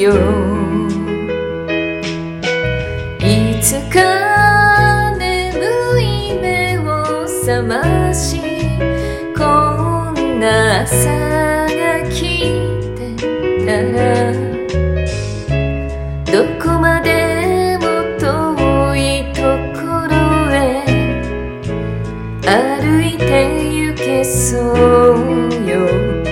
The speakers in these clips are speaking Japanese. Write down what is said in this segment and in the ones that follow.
よ。いつか眠い目を覚まし、こんな朝が来てたら、どこまでも遠いところへ歩いて行けそうよ。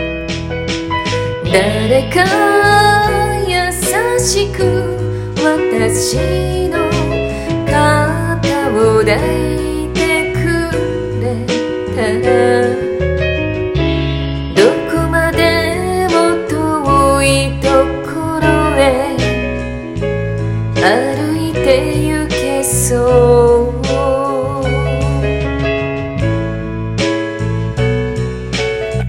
誰か優しく私の肩を抱いてくれたら、どこまでも遠いところへ歩いて行けそう